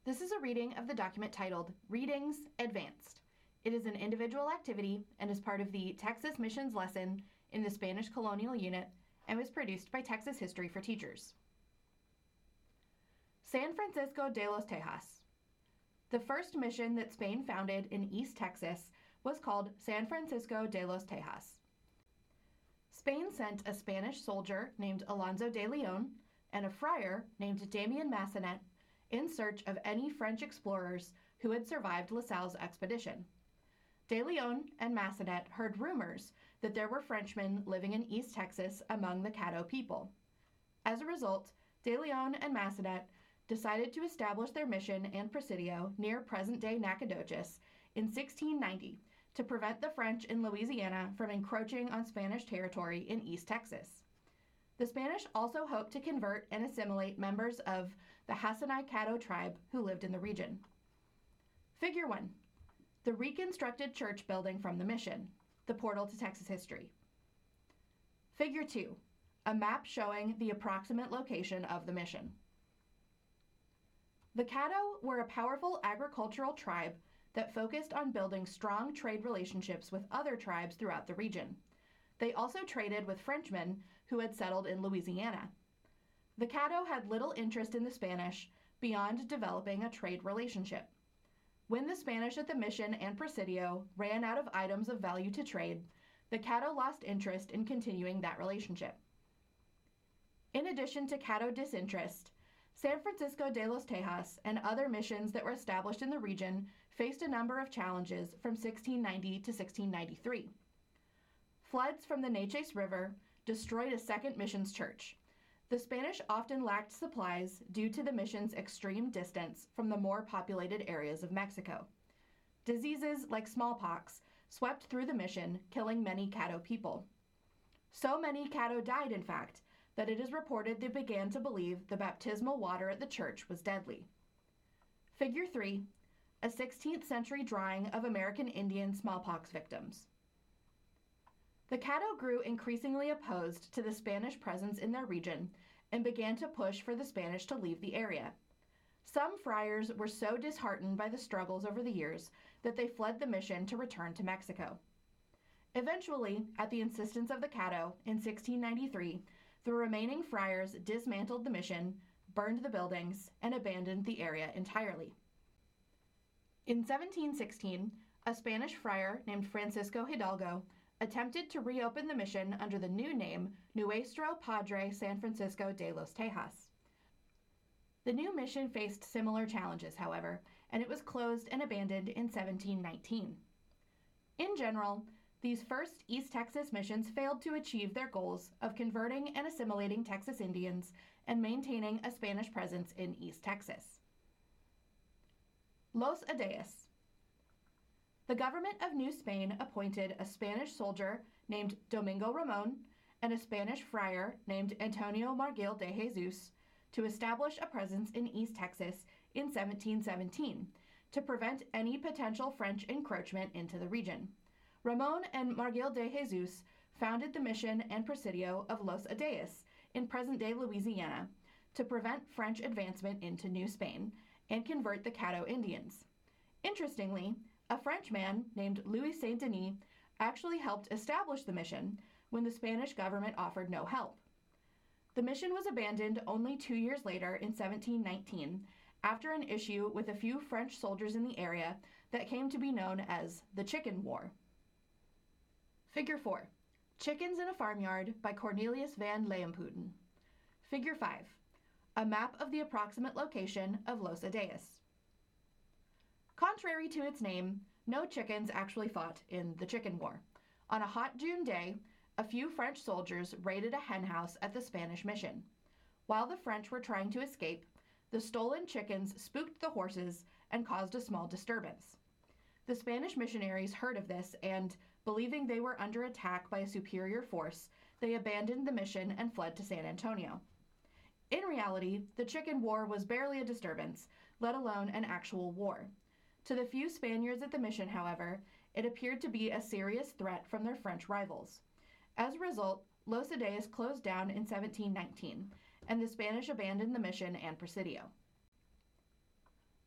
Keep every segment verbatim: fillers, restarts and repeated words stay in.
This is a reading of the document titled Readings Advanced. It is an individual activity and is part of the Texas Missions lesson in the Spanish Colonial Unit and was produced by Texas History for Teachers. San Francisco de los Tejas. The first mission that Spain founded in East Texas was called San Francisco de los Tejas. Spain sent a Spanish soldier named Alonso de Leon and a friar named Damian Massanet in search of any French explorers who had survived La Salle's expedition. De Leon and Massanet heard rumors that there were Frenchmen living in East Texas among the Caddo people. As a result, De Leon and Massanet decided to establish their mission and presidio near present-day Nacogdoches in sixteen ninety to prevent the French in Louisiana from encroaching on Spanish territory in East Texas. The Spanish also hoped to convert and assimilate members of the Hasinai Caddo tribe who lived in the region. Figure one, the reconstructed church building from the mission, the portal to Texas history. Figure two, a map showing the approximate location of the mission. The Caddo were a powerful agricultural tribe that focused on building strong trade relationships with other tribes throughout the region. They also traded with Frenchmen who had settled in Louisiana. The Caddo had little interest in the Spanish beyond developing a trade relationship. When the Spanish at the mission and presidio ran out of items of value to trade, the Caddo lost interest in continuing that relationship. In addition to Caddo disinterest, San Francisco de los Tejas and other missions that were established in the region faced a number of challenges from sixteen ninety to sixteen ninety-three. Floods from the Neches River destroyed a second mission's church. The Spanish often lacked supplies due to the mission's extreme distance from the more populated areas of Mexico. Diseases like smallpox swept through the mission, killing many Caddo people. So many Caddo died, in fact, that it is reported they began to believe the baptismal water at the church was deadly. Figure three, a sixteenth century drawing of American Indian smallpox victims. The Caddo grew increasingly opposed to the Spanish presence in their region and began to push for the Spanish to leave the area. Some friars were so disheartened by the struggles over the years that they fled the mission to return to Mexico. Eventually, at the insistence of the Caddo, in sixteen ninety-three, the remaining friars dismantled the mission, burned the buildings, and abandoned the area entirely. In seventeen sixteen, a Spanish friar named Francisco Hidalgo attempted to reopen the mission under the new name Nuestro Padre San Francisco de los Tejas. The new mission faced similar challenges, however, and it was closed and abandoned in seventeen nineteen. In general, these first East Texas missions failed to achieve their goals of converting and assimilating Texas Indians and maintaining a Spanish presence in East Texas. Los Adayes. The government of New Spain appointed a Spanish soldier named Domingo Ramon and a Spanish friar named Antonio Margil de Jesus to establish a presence in East Texas in seventeen seventeen to prevent any potential French encroachment into the region. Ramon and Margil de Jesus founded the mission and presidio of Los Adayes in present-day Louisiana to prevent French advancement into New Spain and convert the Caddo Indians. Interestingly, a Frenchman named Louis Saint-Denis actually helped establish the mission when the Spanish government offered no help. The mission was abandoned only two years later in seventeen nineteen after an issue with a few French soldiers in the area that came to be known as the Chicken War. Figure four, Chickens in a Farmyard by Cornelius van Leeuwenhoeken. Figure five, a map of the approximate location of Los Adayes. Contrary to its name, no chickens actually fought in the Chicken War. On a hot June day, a few French soldiers raided a henhouse at the Spanish mission. While the French were trying to escape, the stolen chickens spooked the horses and caused a small disturbance. The Spanish missionaries heard of this and, believing they were under attack by a superior force, they abandoned the mission and fled to San Antonio. In reality, the Chicken War was barely a disturbance, let alone an actual war. To the few Spaniards at the mission, however, it appeared to be a serious threat from their French rivals. As a result, Los Adayes closed down in seventeen nineteen, and the Spanish abandoned the mission and presidio.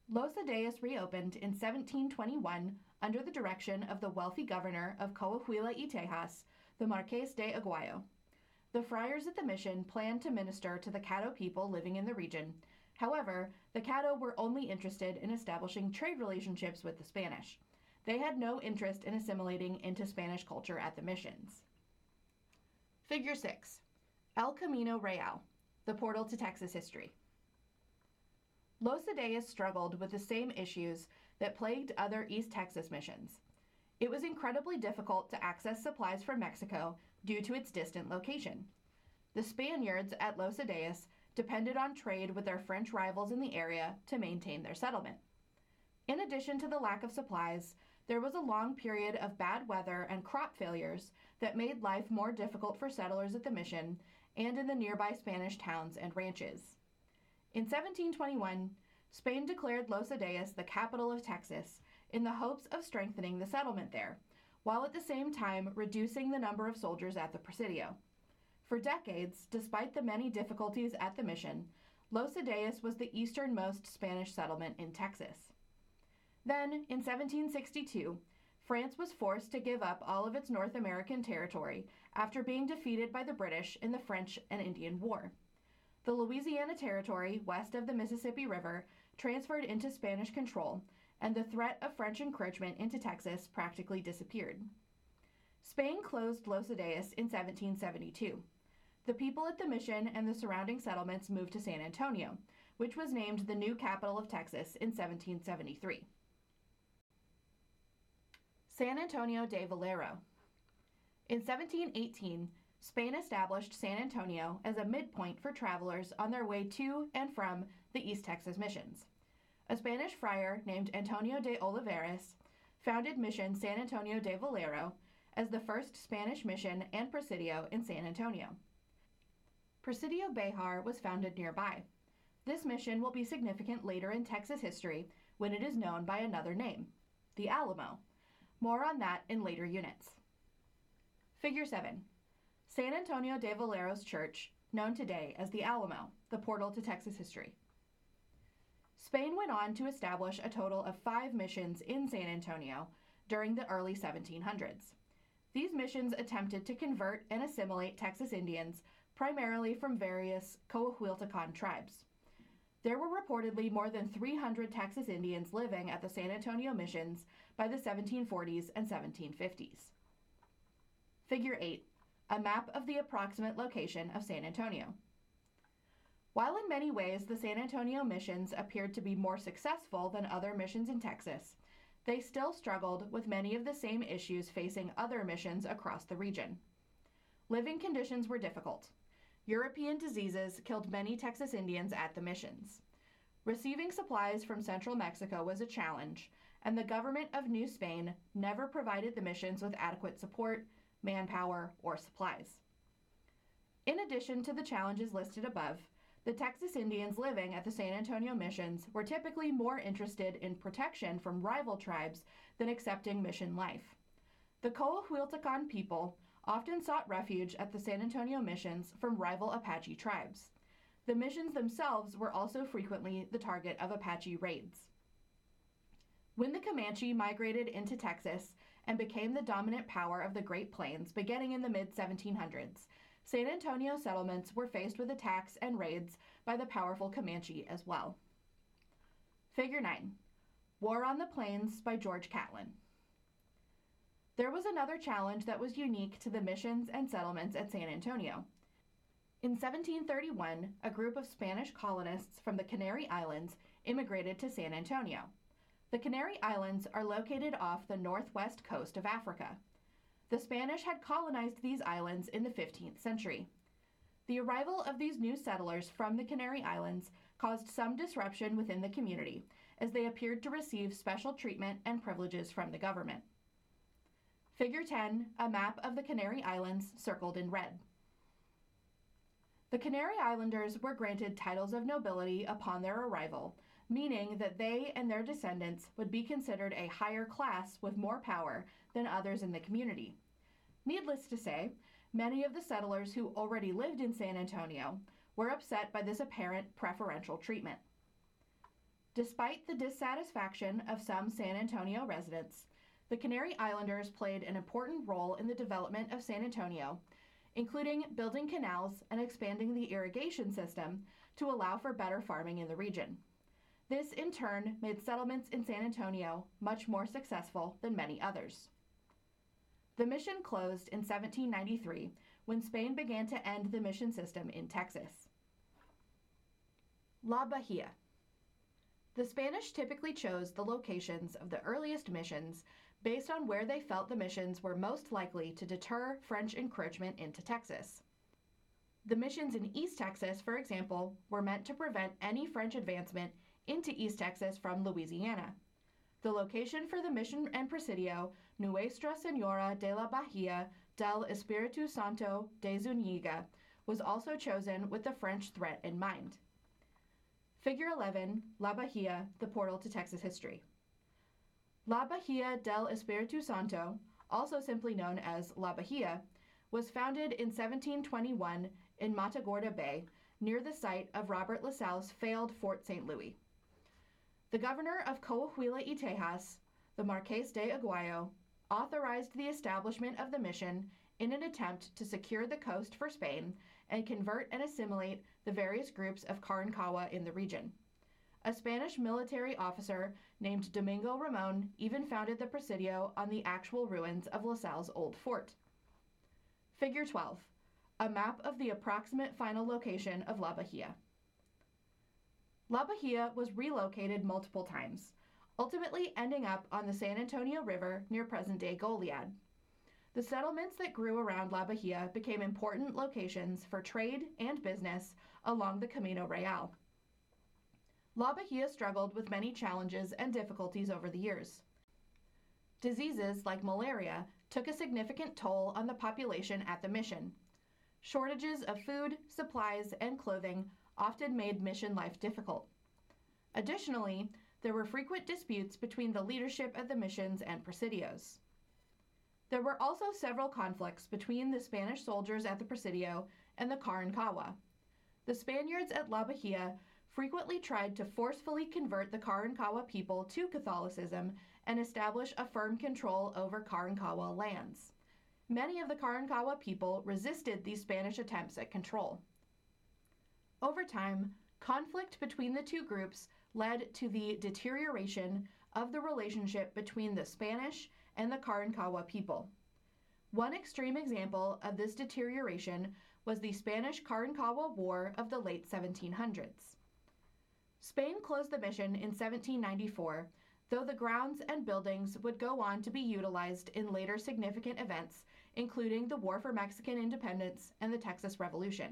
Los Ideas reopened in seventeen twenty-one under the direction of the wealthy governor of Coahuila y Tejas, the Marqués de Aguayo. The friars at the mission planned to minister to the Caddo people living in the region. However, the Caddo were only interested in establishing trade relationships with the Spanish. They had no interest in assimilating into Spanish culture at the missions. Figure six. El Camino Real, the portal to Texas history. Los Ideas struggled with the same issues that plagued other East Texas missions. It was incredibly difficult to access supplies from Mexico due to its distant location. The Spaniards at Los Ideas depended on trade with their French rivals in the area to maintain their settlement. In addition to the lack of supplies, there was a long period of bad weather and crop failures that made life more difficult for settlers at the mission and in the nearby Spanish towns and ranches. In seventeen twenty-one, Spain declared Los Ideas the capital of Texas in the hopes of strengthening the settlement there, while at the same time reducing the number of soldiers at the Presidio. For decades, despite the many difficulties at the mission, Los Ideas was the easternmost Spanish settlement in Texas. Then, in seventeen sixty-two, France was forced to give up all of its North American territory after being defeated by the British in the French and Indian War. The Louisiana Territory, west of the Mississippi River, transferred into Spanish control, and the threat of French encroachment into Texas practically disappeared. Spain closed Los Ideas in seventeen seventy-two. The people at the mission and the surrounding settlements moved to San Antonio, which was named the new capital of Texas in seventeen seventy-three. San Antonio de Valero. In seventeen eighteen, Spain established San Antonio as a midpoint for travelers on their way to and from the East Texas missions. A Spanish friar named Antonio de Olivares founded Mission San Antonio de Valero as the first Spanish mission and presidio in San Antonio. Presidio Béjar was founded nearby. This mission will be significant later in Texas history when it is known by another name, the Alamo. More on that in later units. Figure seven. San Antonio de Valero's church, known today as the Alamo, the portal to Texas history. Spain went on to establish a total of five missions in San Antonio during the early seventeen hundreds. These missions attempted to convert and assimilate Texas Indians, primarily from various Coahuiltecan tribes. There were reportedly more than three hundred Texas Indians living at the San Antonio missions by the seventeen forties and seventeen fifties. Figure eight. A map of the approximate location of San Antonio. While in many ways the San Antonio missions appeared to be more successful than other missions in Texas, they still struggled with many of the same issues facing other missions across the region. Living conditions were difficult. European diseases killed many Texas Indians at the missions. Receiving supplies from central Mexico was a challenge, and the government of New Spain never provided the missions with adequate support, manpower, or supplies. In addition to the challenges listed above, the Texas Indians living at the San Antonio missions were typically more interested in protection from rival tribes than accepting mission life. The Coahuiltecan people often sought refuge at the San Antonio missions from rival Apache tribes. The missions themselves were also frequently the target of Apache raids. When the Comanche migrated into Texas and became the dominant power of the Great Plains beginning in the mid seventeen hundreds, San Antonio settlements were faced with attacks and raids by the powerful Comanche as well. Figure nine. War on the Plains by George Catlin. There was another challenge that was unique to the missions and settlements at San Antonio. In seventeen thirty-one, a group of Spanish colonists from the Canary Islands immigrated to San Antonio. The Canary Islands are located off the northwest coast of Africa. The Spanish had colonized these islands in the fifteenth century. The arrival of these new settlers from the Canary Islands caused some disruption within the community, as they appeared to receive special treatment and privileges from the government. Figure ten, a map of the Canary Islands circled in red. The Canary Islanders were granted titles of nobility upon their arrival, meaning that they and their descendants would be considered a higher class with more power than others in the community. Needless to say, many of the settlers who already lived in San Antonio were upset by this apparent preferential treatment. Despite the dissatisfaction of some San Antonio residents, the Canary Islanders played an important role in the development of San Antonio, including building canals and expanding the irrigation system to allow for better farming in the region. This, in turn, made settlements in San Antonio much more successful than many others. The mission closed in seventeen ninety-three when Spain began to end the mission system in Texas. La Bahia. The Spanish typically chose the locations of the earliest missions based on where they felt the missions were most likely to deter French encroachment into Texas. The missions in East Texas, for example, were meant to prevent any French advancement into East Texas from Louisiana. The location for the mission and presidio, Nuestra Señora de la Bahía del Espíritu Santo de Zúñiga, was also chosen with the French threat in mind. Figure eleven, La Bahía, the portal to Texas history. La Bahía del Espíritu Santo, also simply known as La Bahía, was founded in seventeen twenty-one in Matagorda Bay, near the site of Robert La Salle's failed Fort Saint Louis. The governor of Coahuila y Tejas, the Marqués de Aguayo, authorized the establishment of the mission in an attempt to secure the coast for Spain and convert and assimilate the various groups of Karankawa in the region. A Spanish military officer named Domingo Ramon even founded the presidio on the actual ruins of La Salle's old fort. Figure twelve, a map of the approximate final location of La Bahía. La Bahía was relocated multiple times, ultimately ending up on the San Antonio River near present-day Goliad. The settlements that grew around La Bahía became important locations for trade and business along the Camino Real. La Bahía struggled with many challenges and difficulties over the years. Diseases like malaria took a significant toll on the population at the mission. Shortages of food, supplies, and clothing often made mission life difficult. Additionally, there were frequent disputes between the leadership at the missions and presidios. There were also several conflicts between the Spanish soldiers at the presidio and the Karankawa. The Spaniards at La Bahía frequently tried to forcefully convert the Karankawa people to Catholicism and establish a firm control over Karankawa lands. Many of the Karankawa people resisted these Spanish attempts at control. Over time, conflict between the two groups led to the deterioration of the relationship between the Spanish and the Karankawa people. One extreme example of this deterioration was the Spanish-Karankawa War of the late seventeen hundreds. Spain closed the mission in seventeen ninety-four, though the grounds and buildings would go on to be utilized in later significant events, including the War for Mexican Independence and the Texas Revolution.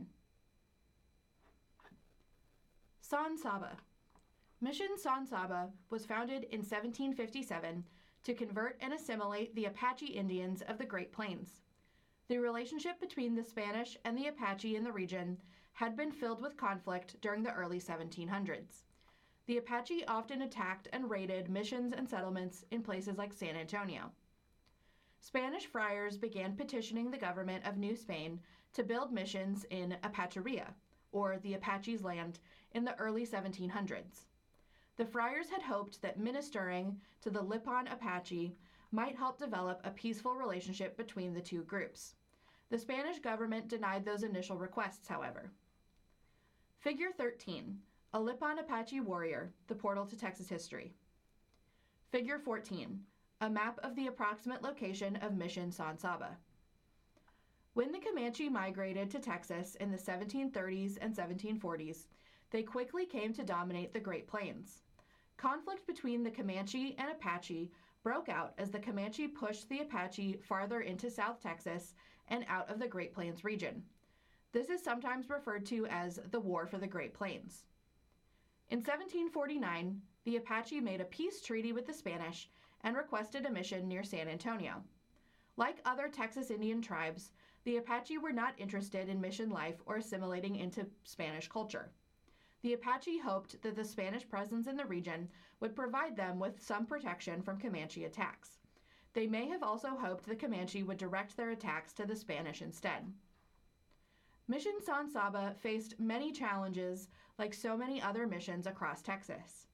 San Saba. Mission San Saba was founded in seventeen fifty-seven to convert and assimilate the Apache Indians of the Great Plains. The relationship between the Spanish and the Apache in the region had been filled with conflict during the early seventeen hundreds. The Apache often attacked and raided missions and settlements in places like San Antonio. Spanish friars began petitioning the government of New Spain to build missions in Apacheria, or the Apache's land, in the early seventeen hundreds. The friars had hoped that ministering to the Lipan Apache might help develop a peaceful relationship between the two groups. The Spanish government denied those initial requests, however. Figure thirteen, a Lipan Apache warrior, the portal to Texas history. Figure fourteen, a map of the approximate location of Mission San Saba. When the Comanche migrated to Texas in the seventeen thirties and seventeen forties, they quickly came to dominate the Great Plains. Conflict between the Comanche and Apache broke out as the Comanche pushed the Apache farther into South Texas and out of the Great Plains region. This is sometimes referred to as the War for the Great Plains. In seventeen forty-nine, the Apache made a peace treaty with the Spanish and requested a mission near San Antonio. Like other Texas Indian tribes, the Apache were not interested in mission life or assimilating into Spanish culture. The Apache hoped that the Spanish presence in the region would provide them with some protection from Comanche attacks. They may have also hoped the Comanche would direct their attacks to the Spanish instead. Mission San Saba faced many challenges like so many other missions across Texas.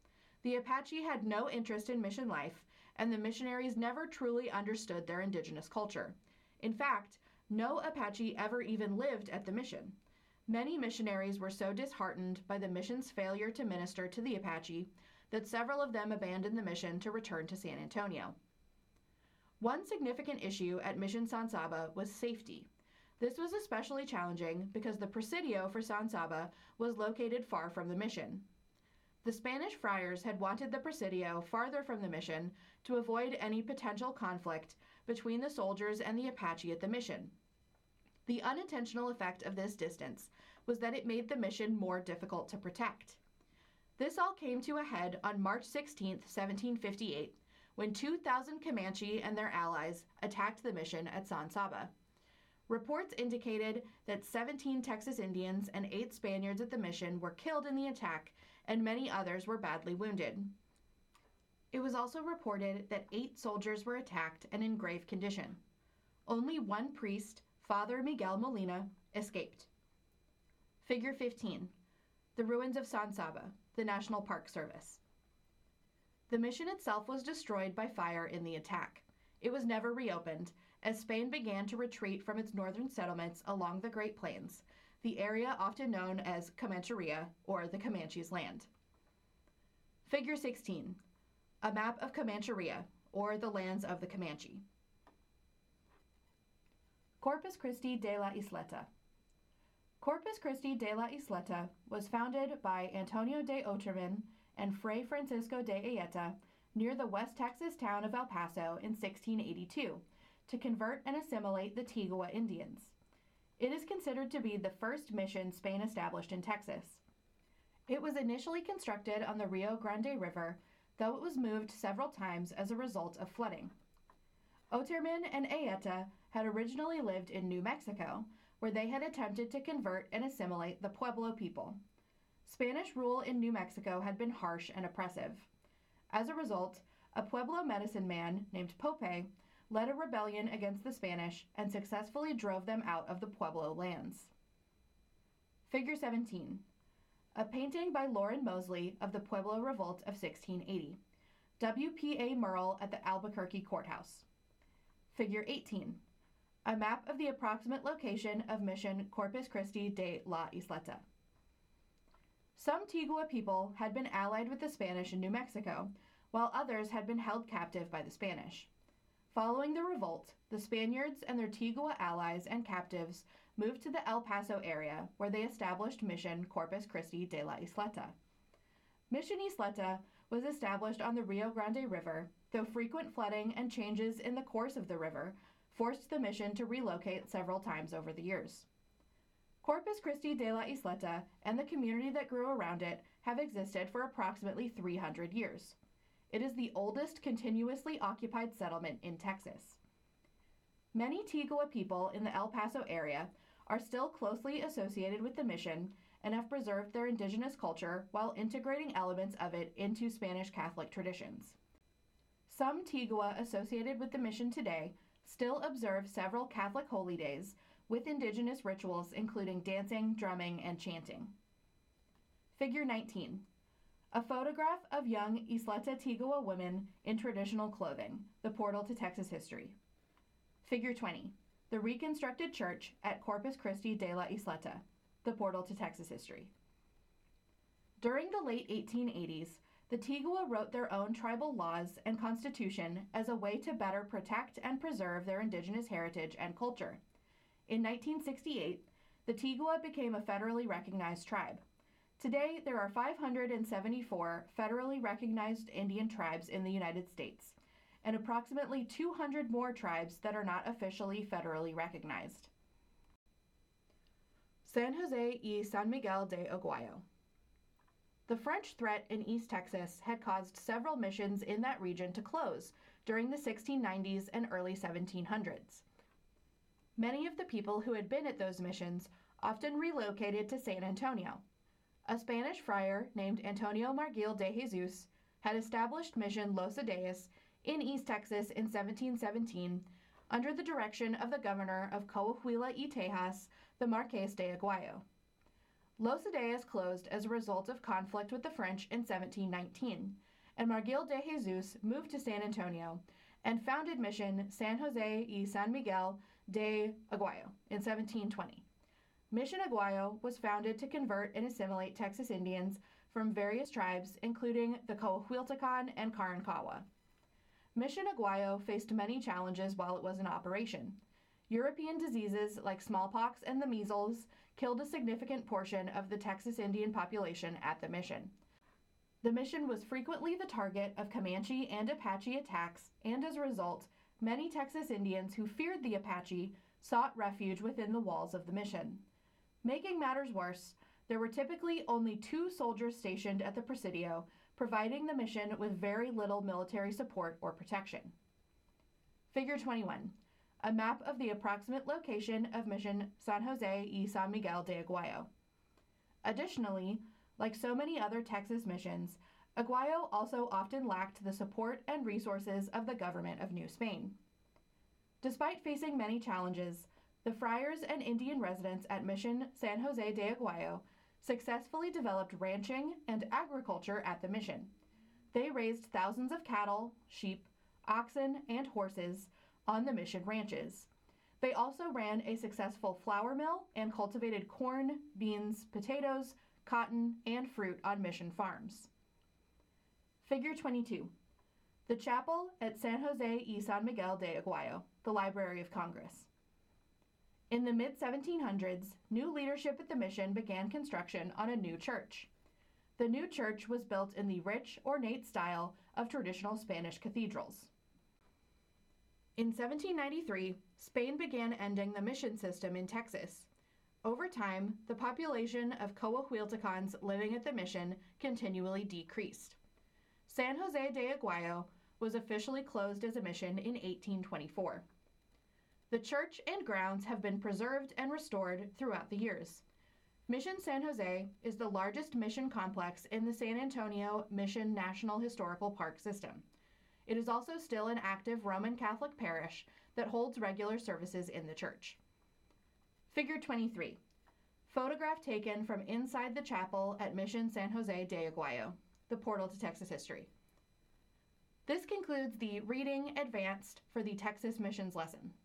The Apache had no interest in mission life, and the missionaries never truly understood their indigenous culture. In fact, no Apache ever even lived at the mission. Many missionaries were so disheartened by the mission's failure to minister to the Apache that several of them abandoned the mission to return to San Antonio. One significant issue at Mission San Saba was safety. This was especially challenging because the Presidio for San Saba was located far from the mission. The Spanish friars had wanted the Presidio farther from the mission to avoid any potential conflict between the soldiers and the Apache at the mission. The unintentional effect of this distance was that it made the mission more difficult to protect. This all came to a head on March sixteenth, seventeen fifty-eight, when two thousand Comanche and their allies attacked the mission at San Saba. Reports indicated that seventeen Texas Indians and eight Spaniards at the mission were killed in the attack, and many others were badly wounded. It was also reported that eight soldiers were attacked and in grave condition. Only one priest, Father Miguel Molina, escaped. Figure fifteen. The ruins of San Saba, the National Park Service. The mission itself was destroyed by fire in the attack. It was never reopened, as Spain began to retreat from its northern settlements along the Great Plains, the area often known as Comancheria, or the Comanches' land. Figure sixteen. A map of Comancheria, or the lands of the Comanche. Corpus Christi de la Isleta. Corpus Christi de la Isleta was founded by Antonio de Oterman and Fray Francisco de Ayeta near the West Texas town of El Paso in sixteen eighty-two to convert and assimilate the Tigua Indians. It is considered to be the first mission Spain established in Texas. It was initially constructed on the Rio Grande River, though it was moved several times as a result of flooding. Oterman and Ayeta had originally lived in New Mexico, where they had attempted to convert and assimilate the Pueblo people. Spanish rule in New Mexico had been harsh and oppressive. As a result, a Pueblo medicine man named Pope led a rebellion against the Spanish and successfully drove them out of the Pueblo lands. Figure seventeen. A painting by Lauren Mosley of the Pueblo Revolt of sixteen eighty. W P A Murrell at the Albuquerque Courthouse. Figure eighteen. A map of the approximate location of Mission Corpus Christi de la Isleta. Some Tigua people had been allied with the Spanish in New Mexico, while others had been held captive by the Spanish. Following the revolt, the Spaniards and their Tigua allies and captives moved to the El Paso area, where they established Mission Corpus Christi de la Isleta. Mission Isleta was established on the Rio Grande River, though frequent flooding and changes in the course of the river forced the mission to relocate several times over the years. Corpus Christi de la Isleta and the community that grew around it have existed for approximately three hundred years. It is the oldest continuously occupied settlement in Texas. Many Tigua people in the El Paso area are still closely associated with the mission and have preserved their indigenous culture while integrating elements of it into Spanish Catholic traditions. Some Tigua associated with the mission today still observe several Catholic holy days with indigenous rituals including dancing, drumming, and chanting. Figure nineteen. A photograph of young Isleta Tigua women in traditional clothing, the portal to Texas history. Figure twenty. The reconstructed church at Corpus Christi de la Isleta, the portal to Texas history. During the late eighteen eighties, the Tigua wrote their own tribal laws and constitution as a way to better protect and preserve their indigenous heritage and culture. In nineteen sixty-eight, the Tigua became a federally recognized tribe. Today, there are five hundred seventy-four federally recognized Indian tribes in the United States, and approximately two hundred more tribes that are not officially federally recognized. San Jose y San Miguel de Aguayo. The French threat in East Texas had caused several missions in that region to close during the sixteen nineties and early seventeen hundreds. Many of the people who had been at those missions often relocated to San Antonio. A Spanish friar named Antonio Margil de Jesus had established Mission Los Adeas in East Texas in seventeen seventeen under the direction of the governor of Coahuila y Tejas, the Marqués de Aguayo. Los Adeas closed as a result of conflict with the French in seventeen nineteen, and Margil de Jesus moved to San Antonio and founded Mission San Jose y San Miguel de Aguayo in seventeen twenty. Mission Aguayo was founded to convert and assimilate Texas Indians from various tribes, including the Coahuiltecan and Karankawa. Mission Aguayo faced many challenges while it was in operation. European diseases like smallpox and the measles killed a significant portion of the Texas Indian population at the mission. The mission was frequently the target of Comanche and Apache attacks, and as a result, many Texas Indians who feared the Apache sought refuge within the walls of the mission. Making matters worse, there were typically only two soldiers stationed at the Presidio, providing the mission with very little military support or protection. Figure twenty-one, a map of the approximate location of Mission San Jose y San Miguel de Aguayo. Additionally, like so many other Texas missions, Aguayo also often lacked the support and resources of the government of New Spain. Despite facing many challenges, the friars and Indian residents at Mission San Jose de Aguayo successfully developed ranching and agriculture at the mission. They raised thousands of cattle, sheep, oxen, and horses on the mission ranches. They also ran a successful flour mill and cultivated corn, beans, potatoes, cotton, and fruit on mission farms. Figure twenty-two, the chapel at San Jose y San Miguel de Aguayo, the Library of Congress. In the mid seventeen hundreds, new leadership at the mission began construction on a new church. The new church was built in the rich, ornate style of traditional Spanish cathedrals. In seventeen ninety-three, Spain began ending the mission system in Texas. Over time, the population of Coahuiltecans living at the mission continually decreased. San Jose de Aguayo was officially closed as a mission in eighteen twenty-four. The church and grounds have been preserved and restored throughout the years. Mission San Jose is the largest mission complex in the San Antonio Mission National Historical Park system. It is also still an active Roman Catholic parish that holds regular services in the church. Figure twenty-three, photograph taken from inside the chapel at Mission San Jose de Aguayo, the portal to Texas history. This concludes the Reading Advanced for the Texas Missions lesson.